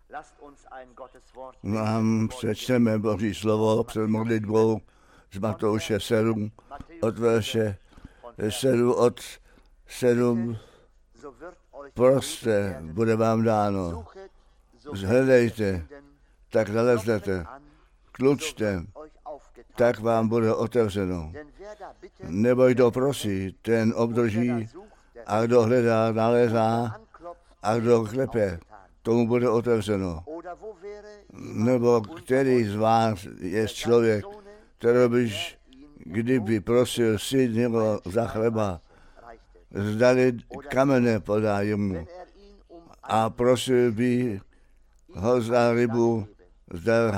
Vám přečteme Boží slovo před modlitbou z Matouše 7, od verše 7. Proste, bude vám dáno. Zhledejte, tak naleznete. Klučte, tak vám bude otevřeno. Nebo kdo prosí, ten obdrží, a kdo hledá, nalézá, a kdo klepe, tomu bude otevřeno. Nebo který z vás je člověk, který byž, kdyby prosil syn nebo za chleba, zdali kamene podá jemu a prosil by ho za rybu, zdali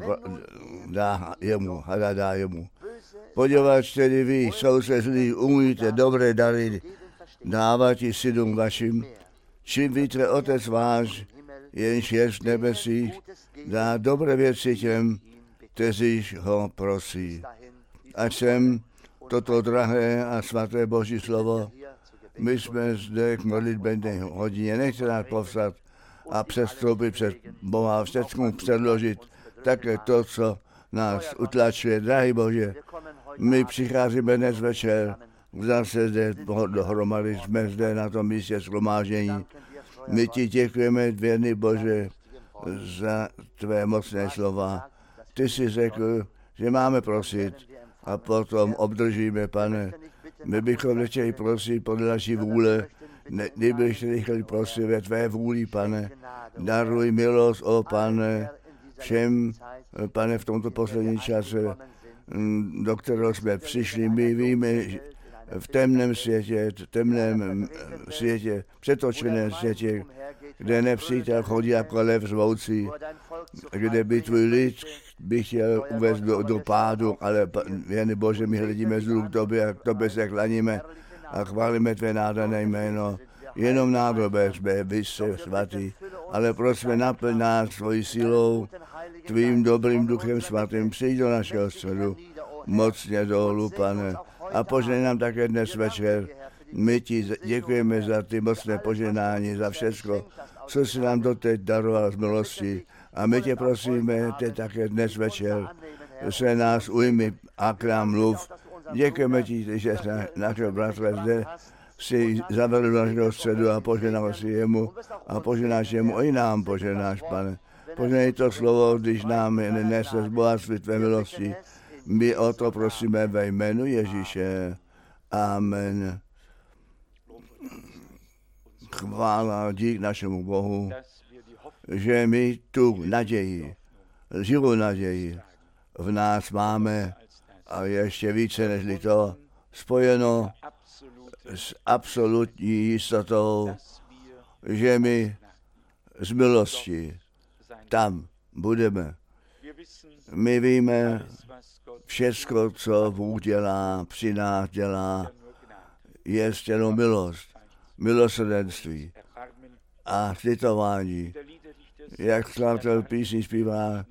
hada dá jemu. Poněvadž tedy vy, jsou se zlí, umíte dobré dary dávat i synům vašim, čím víte Otec váš, jenž je v nebesích, dá dobré věci těm, kteříž ho prosí. Ať jsem toto drahé a svaté Boží slovo, my jsme zde k modlitbě hodině, nechte nás povstat a přestoupit před Boha, všecku předložit také to, co nás utlačuje. Drahý Bože, my přicházíme dnes večer, zase zde dohromady, jsme zde na tom místě shromáždění. My ti děkujeme, věrný Bože, za tvé mocné slova. Ty jsi řekl, že máme prosit a potom obdržíme, Pane. My bychom nechtěli prosit podle naší vůle, kdybychom chtěli prosit ve tvé vůli, Pane. Daruj milost, o Pane, všem, Pane, v tomto posledním čase, do kterého jsme přišli. My víme, že v temném světě, přetočeném světě, kde nepřítel chodí jako lev řvoucí, kde by tvůj lid by chtěl uvést do pádu, ale věrný Bože, my hledíme zlu k tobě a k tobě se klaníme a chválíme tvé nádherné jméno. Jenom nádobě jsme, vy jste svatý, ale prosme naplň nás svojí silou, tvým dobrým duchem svatým, přijď do našeho středu, mocně dolů, Pane, a požehnej nám také dnes večer. My ti děkujeme za ty mocné požehnání, za všecko, co jsi nám doteď daroval z milosti. A my tě prosíme teď také dnes večer, se nás ujmi a k nám mluv. Děkujeme ti, že našeho bratra zde si zavedl do našeho středu a poženal si jemu a poženáš jemu, i nám poženáš, Pane. Poženej to slovo, když nám nese z bohatství tvé milosti. My o to prosíme ve jménu Ježíše. Amen. Chvála, dík našemu Bohu, že my tu naději, živou naději v nás máme a ještě více než to spojeno s absolutní jistotou, že my z milosti tam budeme. My víme, všecko, co Bůh dělá, při nás dělá, je jenom milost, milosrdenství a slitování. Jak skladatel písní zpívá,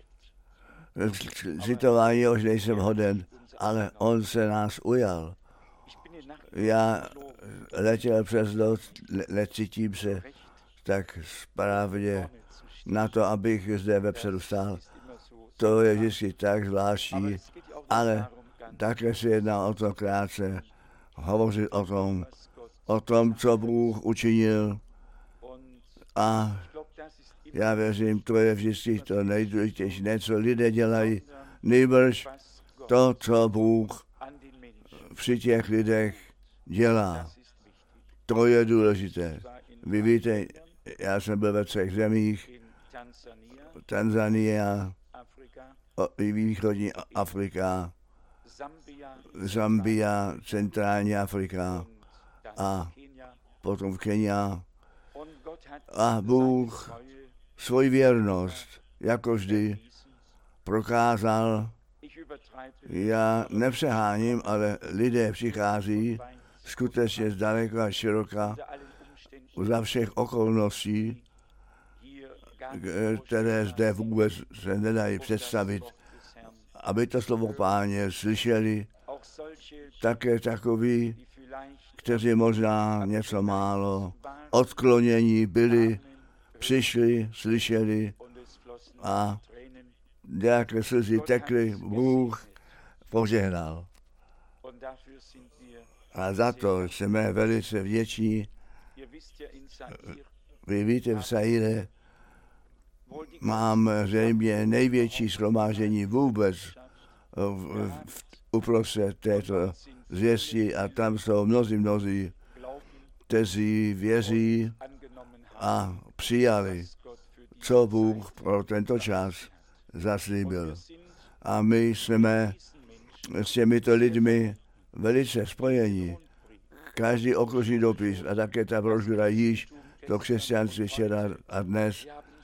slitování, už nejsem hoden, ale on se nás ujal. Já letěl přes noc, necítím se tak správně na to, abych zde vepředu stál. To je vždycky tak zvláštní, ale také se jedná o to krátce hovořit o tom, co Bůh učinil. A já věřím, to je vždycky to nejdůležitější, ne co lidé dělají, nejbrž to, co Bůh při těch lidech dělá. To je důležité. Vy víte, já jsem byl ve 3 zemích, Tanzania, východní Afrika, Zambia, centrální Afrika a potom v Kenia. A Bůh svoji věrnost, jako vždy, prokázal. Já nepřeháním, ale lidé přichází skutečně zdaleka a široka za všech okolností, které zde vůbec se nedají představit, aby to slovo Páně slyšeli, také takoví, kteří možná něco málo odklonění byli přišli, slyšeli a nějaké slzy tekly, Bůh požehnal. A za to jsme velice vděční. Vy víte, v Saire mám zřejmě největší shromáždění vůbec uprostřed této zvěsti a tam jsou mnozí, kteří věří a přijali, co Bůh pro tento čas zaslíbil. A my jsme s těmito lidmi velice spojení. Každý okružní dopis a také ta brožura již do křesťanství včera a dnes,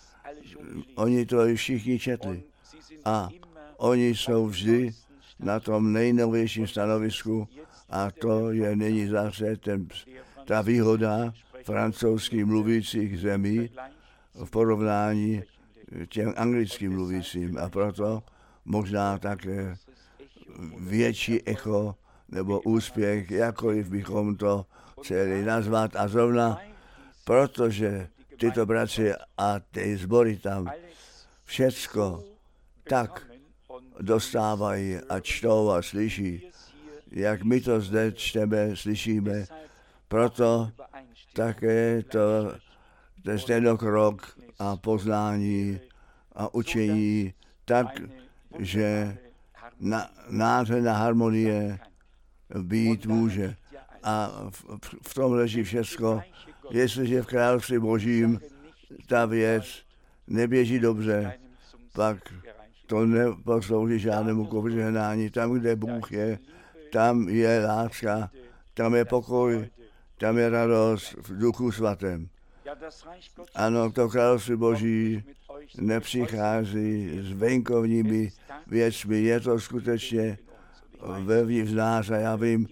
oni to všichni četli. A oni jsou vždy na tom nejnovějším stanovisku a to je nyní zase ta výhoda francouzských mluvících zemí v porovnání těm anglickým mluvícím a proto možná také větší echo nebo úspěch, jakkoliv bychom to chtěli nazvat a zrovna protože tyto bratři a ty sbory tam všecko tak dostávají a čtou a slyší, jak my to zde čteme, slyšíme, proto také ten stejnokrok a poznání a učení tak, že nádherná harmonie být může. A v tom leží všecko. Jestliže v království Božím ta věc neběží dobře, pak to neposlouží žádnému požehnání. Tam, kde Bůh je, tam je láska, tam je pokoj, tam je radost v Duchu Svatém. Ano, to království Boží nepřichází s venkovními věcmi, je to skutečně vevnitř nás a já vím,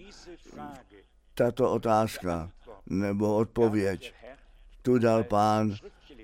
tato otázka nebo odpověď, tu dal Pán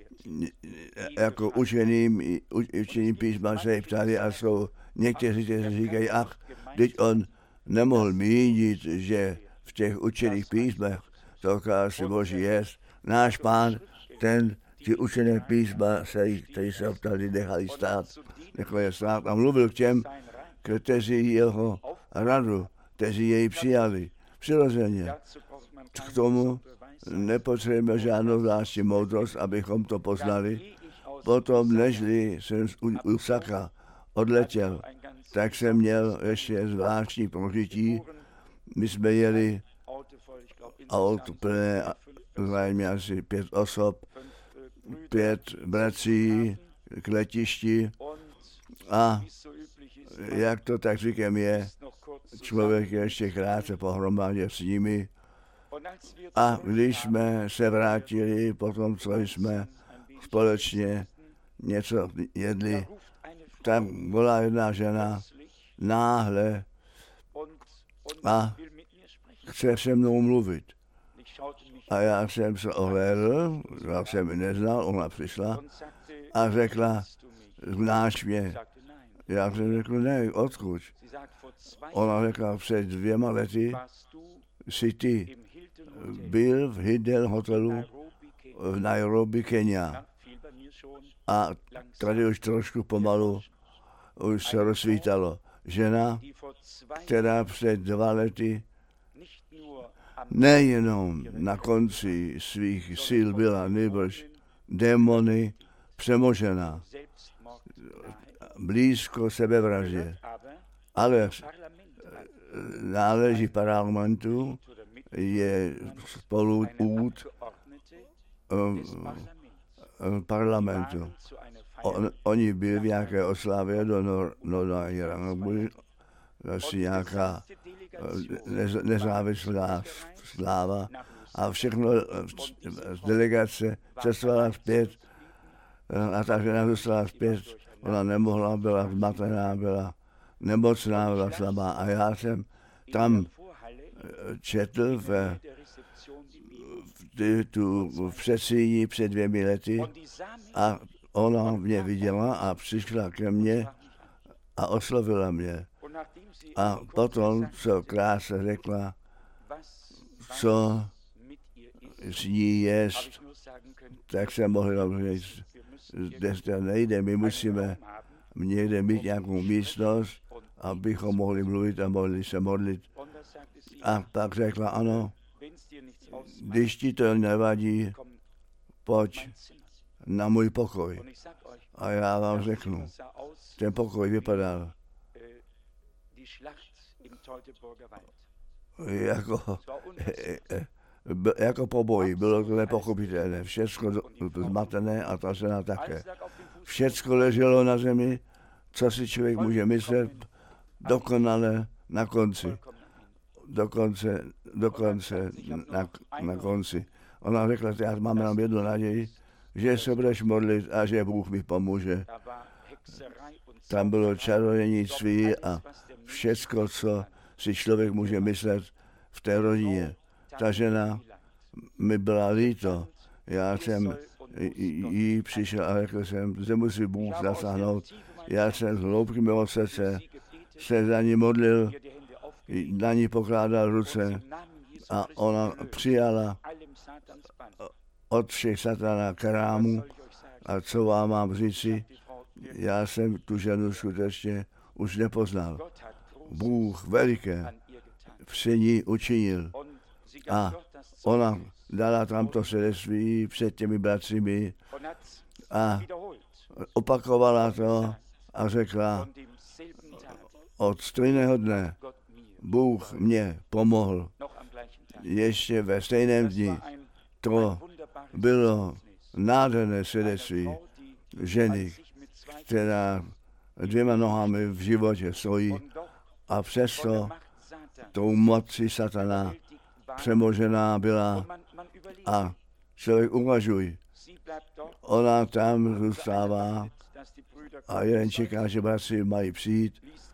jako učeným písma se ptali a jsou někteří, kteří říkají, teď on nemohl mínit, že v těch učených písmech to království Boží je. Náš Pán, ti učené písma, kteří se ptali, nechali stát a mluvil k těm, kteří jeho radu, kteří jej přijali. Přirozeně. K tomu nepotřebujeme žádnou zvláštní moudrost, abychom to poznali. Potom, nežli jsem u Saka odletěl, tak jsem měl ještě zvláštní prožití. My jsme jeli auto plné, zájemně asi 5 osob, 5 bratří k letišti a jak to tak říkem je, člověk je ještě krátce pohromadě s nimi. A když jsme se vrátili po tom, co jsme společně něco jedli, tam byla jedna žena náhle a chce se mnou mluvit. A já jsem se ohlédl, já jsem ji neznal, ona přišla a řekla, znáš mě? Já jsem řekl, ne, odkud? Ona řekla, před 2 lety jsi ty byl v Hidden hotelu v Nairobi, Kenia. A tady už trošku pomalu už se rozsvítalo. Žena, která před 2 lety nejenom na konci svých sil byla, nýbrž démony přemožená, blízko sebevraždě, ale náleží parlamentu, je spolu parlamentu. Oni byli v nějaké oslavě do Nairobi, asi nějaká nezávislá sláva a všechno z delegace cestovala zpět a ta žena zůstala zpět. Ona nemohla, byla zmatená, byla nemocná, byla slabá a já jsem tam četl v předsíni před 2 lety a ona mě viděla a přišla ke mně a oslovila mě. A potom, co krásně řekla, co z ní jest tak se mohli říct, dnes to nejde, my musíme někde mít nějakou místnost, abychom mohli mluvit a mohli se modlit. A pak řekla, ano, když ti to nevadí, pojď na můj pokoj. A já vám řeknu, ten pokoj vypadal jako poboj, bylo to nepochopitelné, všecko zmatené a ta žena také. Všecko leželo na zemi, co si člověk může myslet, dokonale na konci. Na konci. Ona řekla, já mám jenom jednu naději, že se budeš modlit a že Bůh mi pomůže. Tam bylo čarodějnictví a všecko, co si člověk může myslet v té rodině. Ta žena mi byla líto. Já jsem jí přišel a řekl jsem, že musí Bůh zasáhnout. Já jsem z hloubky mého srdce se za ní modlil, na ní pokládal ruce a ona přijala od všech satana krámu. A co vám mám říci, já jsem tu ženu skutečně už nepoznal. Bůh veliké při ní učinil a ona dala tam to svědectví před těmi bratřími a opakovala to a řekla, od stejného dne Bůh mě pomohl ještě ve stejném dni. To bylo nádherné svědectví ženy, která 2 nohami v životě stojí a přesto tou mocí satana přemožená byla a člověk uvažuj. Ona tam zůstává a jeden čeká, že bratři mají přijít.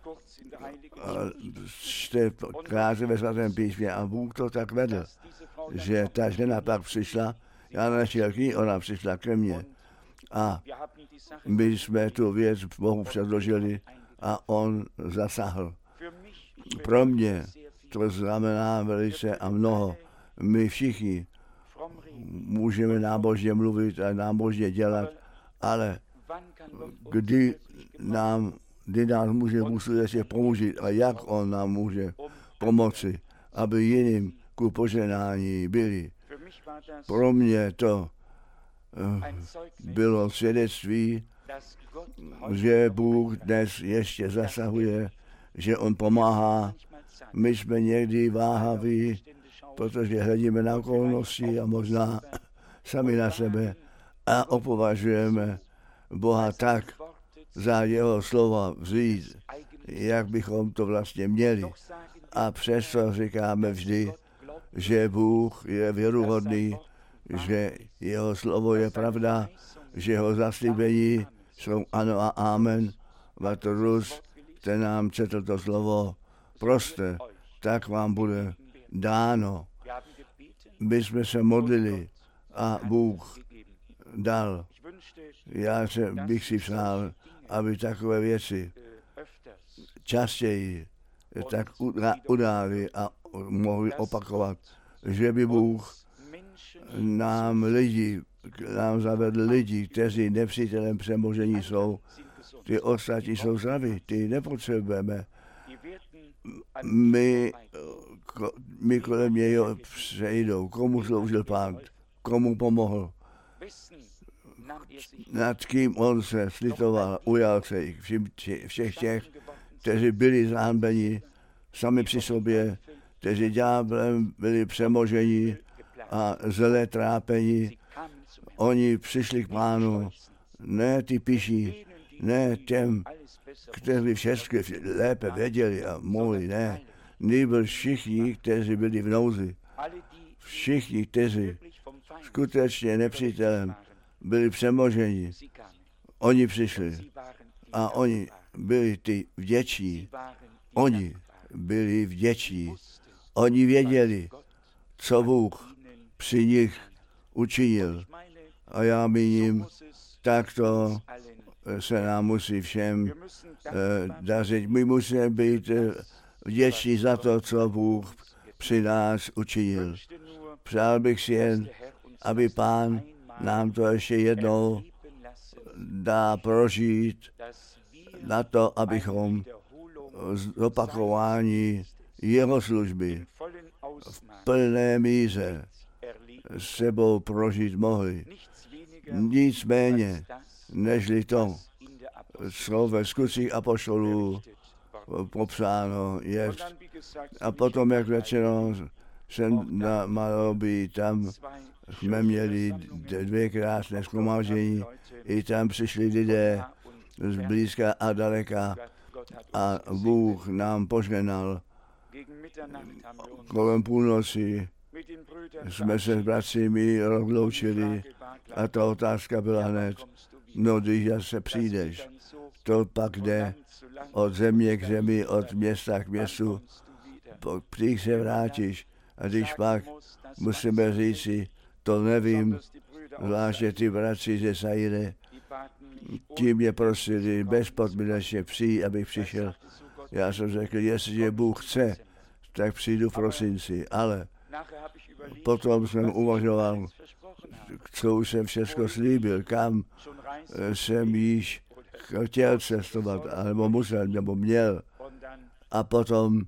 Čte krátce ve svatém písmě a Bůh to tak vedl, že ta žena pak přišla, já nešel k ní, ona přišla ke mně a my jsme tu věc Bohu předložili a on zasáhl. Pro mě to znamená velice a mnoho. My všichni můžeme nábožně mluvit a nábožně dělat, ale kdy nám může Bůh skutečně pomoci a jak on nám může pomoci, aby jiným ku požehnání byli. Pro mě to bylo svědectví, že Bůh dnes ještě zasahuje, že on pomáhá. My jsme někdy váhaví, protože hledíme na okolnosti a možná sami na sebe a opovažujeme Boha tak za jeho slova vzít, jak bychom to vlastně měli. A přesto říkáme vždy, že Bůh je věruhodný, že jeho slovo je pravda, že jeho zaslíbení jsou ano a amen. Vatrus, ten nám četl to slovo, proste, tak vám bude dáno. My jsme se modlili a Bůh dal. Já bych si přál, aby takové věci častěji tak udály a mohli opakovat, že by Bůh nám zavedl lidi, kteří nepřítelem přemožení jsou. Ty ostatní jsou zdraví, ty nepotřebujeme. My kolem něj přejdou, komu sloužil Pán, komu pomohl, nad kým on se slitoval, ujal se jich všech těch, kteří byli zahanbeni sami při sobě, kteří ďáblem byli přemoženi a zlé trápení. Oni přišli k Pánu, ne ty piší, ne těm, kteří všechny lépe věděli a mohli, ne. Nýbrž všichni, kteří byli v nouzi. Všichni, kteří skutečně nepřítelem byli přemoženi. Oni přišli a oni byli ty vděční. Oni byli vděční. Oni věděli, co Bůh při nich učinil. A já míním, takto se nám musí všem dařit. My musíme být vděční za to, co Bůh při nás učinil. Přál bych si jen, aby Pán nám to ještě jednou dá prožít na to, abychom zopakování jeho služby v plné míře s sebou prožít mohli. Nicméně, nežli to, co ve skutcích apoštolů popsáno je. A potom, jak řečeno, jsem malo být tam, jsme měli 2 krásné shromáždění, i tam přišli lidé z blízka a daleka a Bůh nám požehnal. Kolem půlnoci jsme se s bratřími rozloučili a ta otázka byla hned, no když se přijdeš, to pak jde od země k zemi, od města k městu, když se vrátíš a když pak musíme říci, to nevím, zvláště ty bratři ze Zaire, ti mě prosili bezpodmínečně přijít, abych přišel. Já jsem řekl, jestliže Bůh chce, tak přijdu v prosinci, ale potom jsem uvažoval, co už jsem všechno slíbil, kam jsem již chtěl cestovat, nebo musel, nebo měl. A potom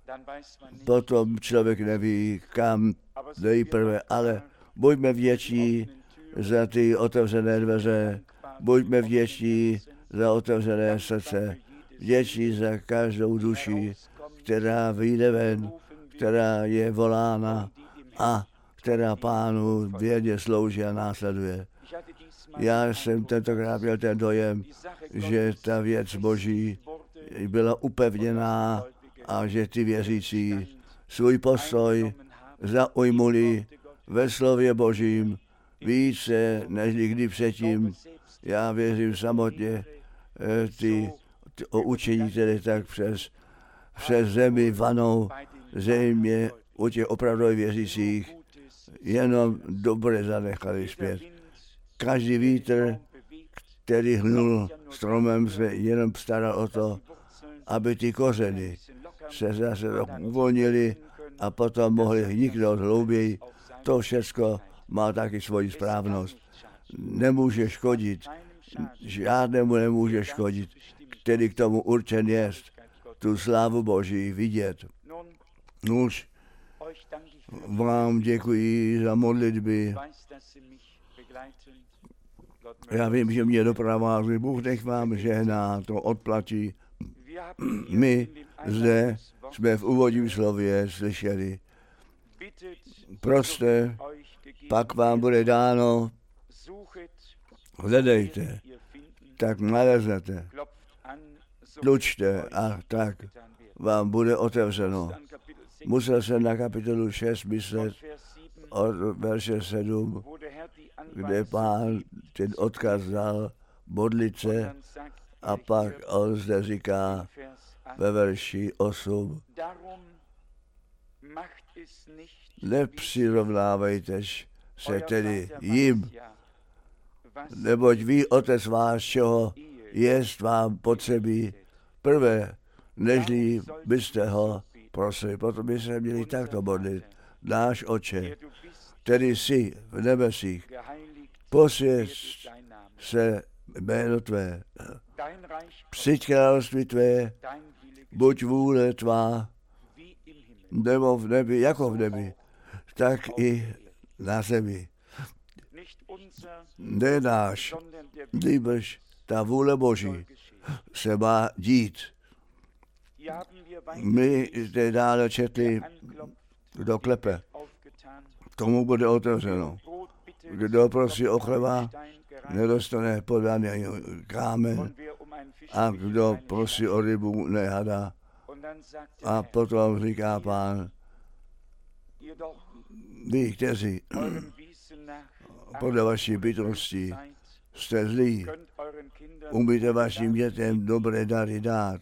člověk neví, kam nejprve, ale buďme vděční za ty otevřené dveře, buďme vděční za otevřené srdce, vděční za každou duši, která vyjde ven, která je volána a která Pánu věrně slouží a následuje. Já jsem tentokrát měl ten dojem, že ta věc Boží byla upevněná a že ty věřící svůj postoj zaujmuli ve slově Božím více než kdy předtím. Já věřím samotně ty o učení, které tak přes zemi vanou, země u těch opravdových věřících jenom dobré zanechali zpět. Každý vítr, který hnul stromem, se jenom staral o to, aby ty kořeny se zase uvolnili a potom mohli hniknout hlouběji. To všecko má taky svoji správnost. Nemůže škodit, žádnému nemůže škodit, který k tomu určen jest, tu slávu Boží vidět. Nuž, vám děkuji za modlitby. Já vím, že mě doprovází, Bůh nech vám žehná, to odplatí. My zde jsme v úvodním slově slyšeli, proste, pak vám bude dáno, hledejte, tak naleznete, tlučte a tak vám bude otevřeno. Musel jsem na kapitolu 6 myslet od verše 7, kde Pán ten odkaz dal modlit se a pak on zde říká ve verši 8, nepřirovnávejte se tedy jim, neboť ví Otec váš, čeho jest vám potřebí prvé, nežli byste ho prosili. Potom by se měli takto modlit. Náš Otče, který jsi v nebesích, posvěť se jméno tvé, přijď království tvé, buď vůle tvá, nebo v nebi, jako v nebi, tak i na zemi. Ne náš, nýbrž ta vůle Boží se má dít. My zde dále četli, kdo klepe, tomu bude otevřeno. Kdo prosí o chleba, nedostane podaný kámen, a kdo prosí o rybu, nehadá. A potom říká Pán, vy, kteří podle vaší bytosti jste zlí, umíte vašim dětem dobré dary dát.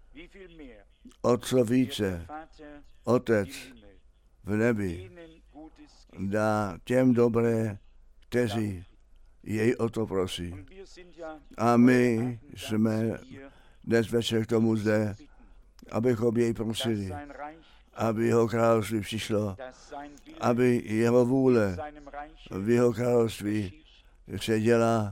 O co více Otec v nebi dá těm dobré, kteří jej o to prosí. A my jsme dnes večer k tomu zde, abychom jej prosili, aby jeho království přišlo, aby jeho vůle v jeho království se dělá.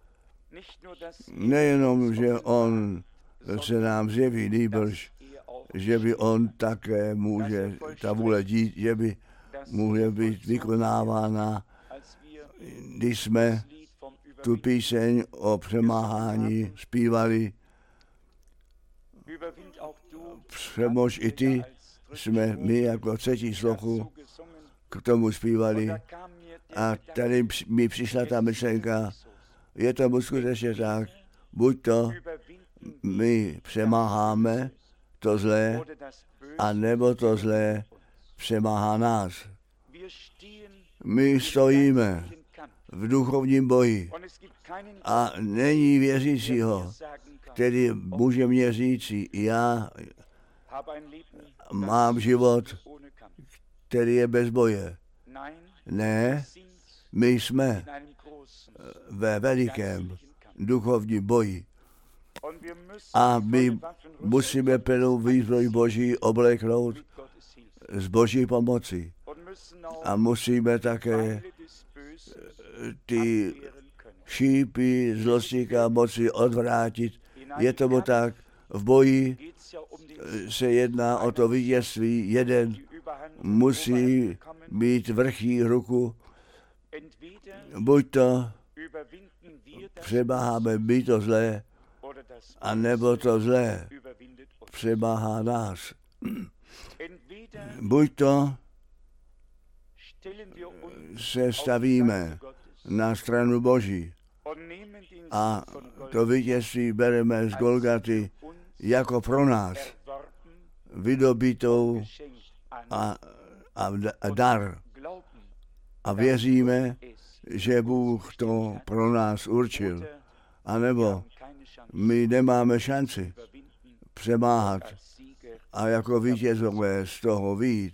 Nejenom, že on se nám zjeví, nýbrž, že by on také může, ta vůle dít, že by může být vykonávána, když jsme tu píseň o přemáhání zpívali. Přemož i ty jsme my jako třetí sloku k tomu zpívali. A tady mi přišla ta myšlenka, je to skutečně tak, buď to my přemáháme to zlé, a nebo to zlé přemáhá nás. My stojíme v duchovním boji a není věřícího, který může mě říci, já mám život, který je bez boje. Ne, my jsme ve velikém duchovním boji. A my musíme plnou výzbroj Boží obleknout z Boží pomoci. A musíme také ty šípy zlostníka moci odvrátit. Je tomu tak, v boji se jedná o to vítězství. Jeden musí mít vrchní ruku, buď to přemáháme my to zlé, a nebo to zlé přemáhá nás. Buď to se stavíme na stranu Boží a to vítězství bereme z Golgaty jako pro nás vydobitou a dar. A věříme, že Bůh to pro nás určil. A nebo my nemáme šanci přemáhat a jako vítězové z toho vyjít.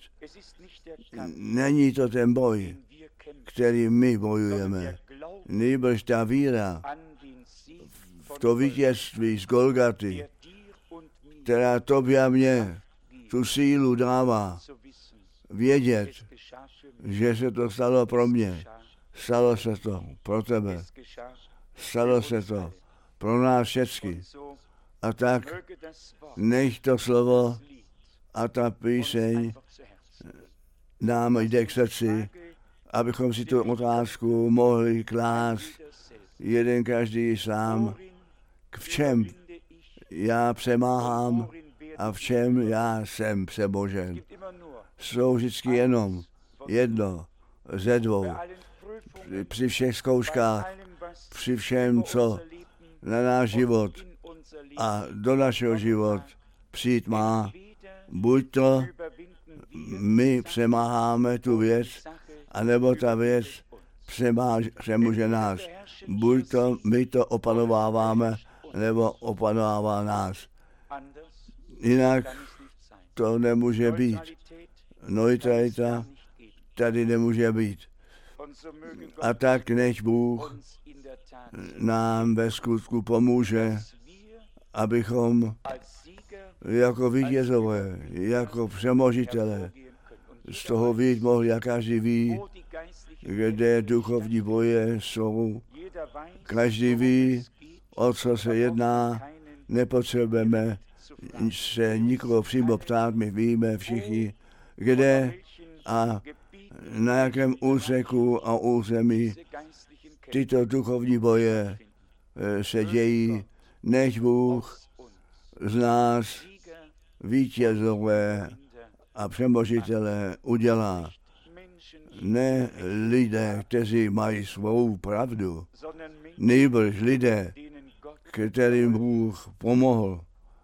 Není to ten boj, který my bojujeme. Nýbrž ta víra v to vítězství z Golgaty, která tobě a mně tu sílu dává vědět, že se to stalo pro mě. Stalo se to pro tebe. Stalo se to pro nás všechny. A tak nech to slovo a ta píseň nám jde k srdci, abychom si tu otázku mohli klást jeden každý sám, v čem já přemáhám a v čem já jsem přemožen. Jsou vždycky jenom jedno ze dvou. Při všech zkouškách, při všem, co na náš život a do našeho život přijít má, buď to my přemáháme tu věc, anebo ta věc přemůže nás. Buď to my to opanováváme, nebo opanovává nás. Jinak to nemůže být. Neutralita tady nemůže být. A tak nech Bůh nám ve skutku pomůže, abychom jako vítězové, jako přemožitelé z toho vyjít mohli, a každý ví, kde duchovní boje jsou. Každý ví, o co se jedná, nepotřebujeme se nikoho přímo ptát, my víme všichni, kde a na jakém úseku a území tyto duchovní boje se dějí. Nech Bůh z nás vítězové a přemožitelé udělá. Ne lidé, kteří mají svou pravdu, nýbrž lidé, kterým Bůh pomohl.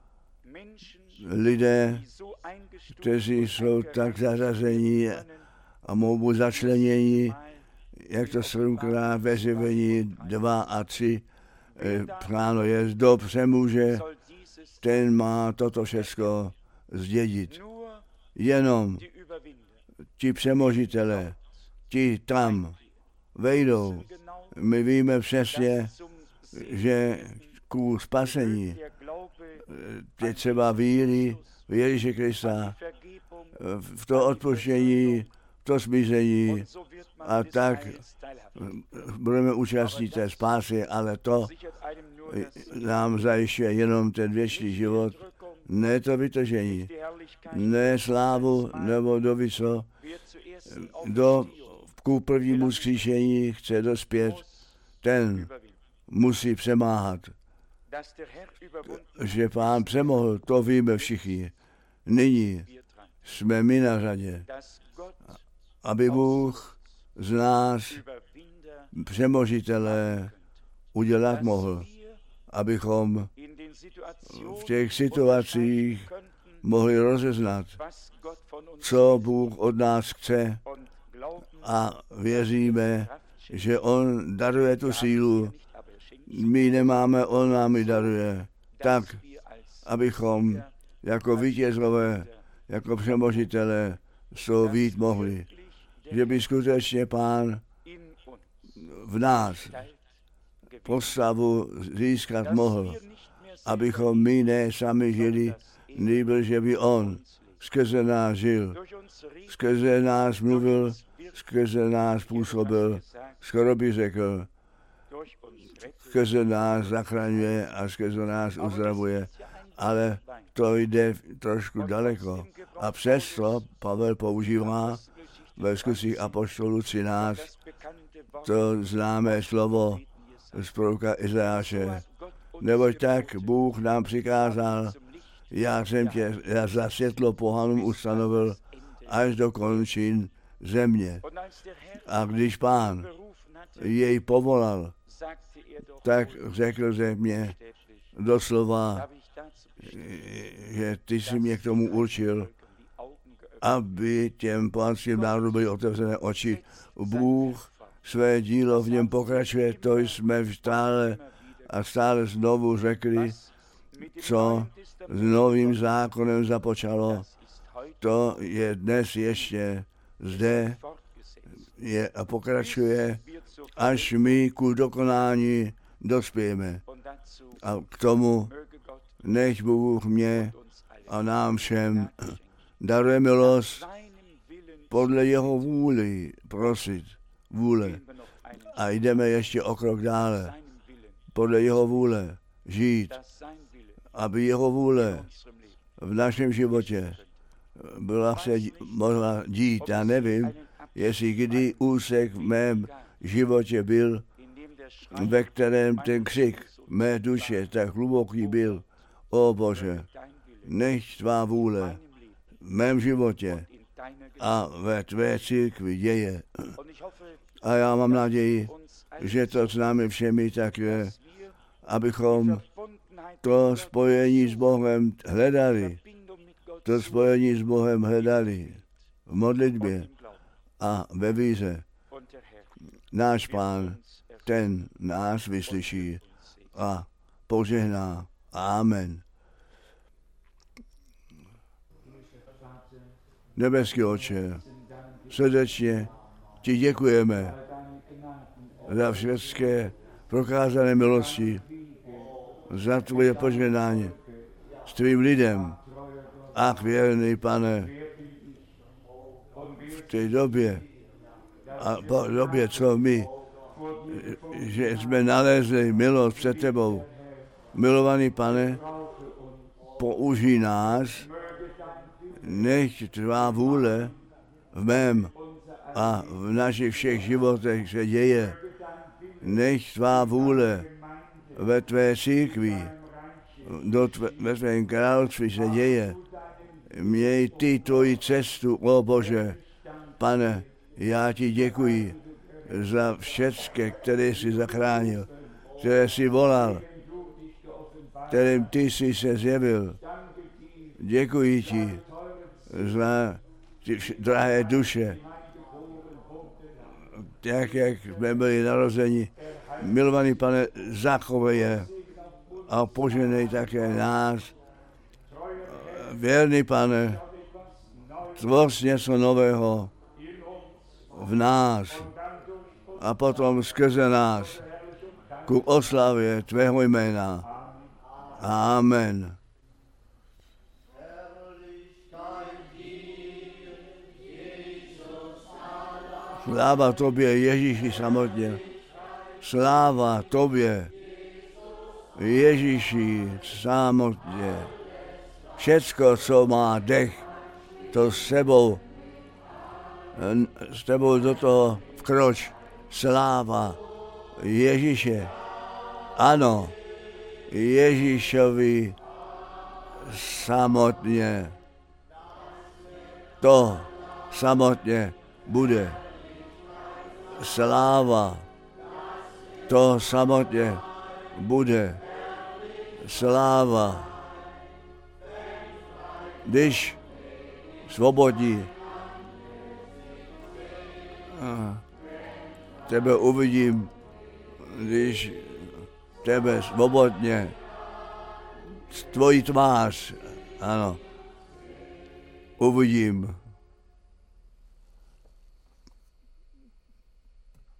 Lidé, kteří jsou tak zařazení a mohou začlenění, jak to 7krát ve Zjevení 2 a 3 psáno je, kdo přemůže, ten má toto všechno zdědit. Jenom ti přemožitelé, ti tam vejdou. My víme přesně, že ku spasení je třeba víry v Ježíše Krista, v to odpuštění, v to smíření, a tak budeme účastní té spásy, ale to nám zajišťuje jenom ten věčný život, ne to vytržení, ne slávu nebo doviso, ku prvnímu vzkříšení chce dospět, ten musí přemáhat. Že Pán přemohl, to víme všichni. Nyní jsme my na řadě, aby Bůh z nás přemožitelé udělat mohl, abychom v těch situacích mohli rozeznat, co Bůh od nás chce, a věříme, že On daruje tu sílu. My nemáme, On nám ji daruje. Tak, abychom jako vítězové, jako přemožitelé z toho vyjít mohli. Že by skutečně Pán v nás postavu získat mohl, abychom my ne sami žili, nýbrž že by On skrze nás žil, skrze nás mluvil, skrze nás působil, skoro by řekl, skrze nás zachraňuje a skrze nás uzdravuje, ale to jde trošku daleko. A přesto Pavel používá ve skutcích apoštolů 13 to známé slovo z proroka Izajáše. Neboť tak Bůh nám přikázal, já za světlo pohanům ustanovil až do končin země. A když Pán jej povolal, tak řekl ze mě doslova, že ty jsi mě k tomu určil, aby těm pohanským národům byly otevřené oči. Bůh své dílo v něm pokračuje, to jsme stále znovu řekli, co s novým zákonem započalo. To je dnes ještě zde je a pokračuje, až my ku dokonání dospějeme. A k tomu nech Bůh mě a nám všem daruje milost podle jeho vůli prosit vůle. A jdeme ještě o krok dále. Podle jeho vůle žít, aby jeho vůle v našem životě byla se mohla dít. Já nevím, jestli kdy úsek v mém životě byl, ve kterém ten křik mé duše tak hluboký byl. O Bože, nech tvá vůle v mém životě a ve tvé církvi děje. A já mám naději, že to s námi všemi tak je, abychom to spojení s Bohem hledali. To spojení s Bohem hledali v modlitbě a ve víře. Náš Pán, ten nás vyslyší a požehná. Amen. Nebeský Otče, srdečně ti děkujeme za všechny prokázané milosti, za tvoje požehnání s tvým lidem. Ach, věrný Pane, v té době a po době, co my, že jsme nalezli milost před tebou. Milovaný Pane, použij nás, nech tvá vůle v mém a v našich všech životech se děje. Nech tvá vůle ve tvé církvi, ve tvém království se děje. Měj ty tvoji cestu, o Bože. Pane, já ti děkuji za všechny, které jsi zachránil, které jsi volal, kterým ty jsi se zjevil. Děkuji ti za ty drahé duše, tak jak jsme byli narozeni. Milovaný Pane, zachovej je a poženej také nás. Věrný Pane, tvoř něco nového v nás a potom skrze nás ku oslavě tvého jména. Amen. Sláva tobě, Ježíši samotně. Sláva tobě, Ježíši samotně. Všecko, co má dech, to s tebou do toho vkroč. Sláva Ježíše. Ano, Ježíšovi samotně. To samotně bude. Sláva, to samotně bude. Sláva. Když svobodní tebe uvidím, když tebe svobodně, tvoji tvář, ano, uvidím.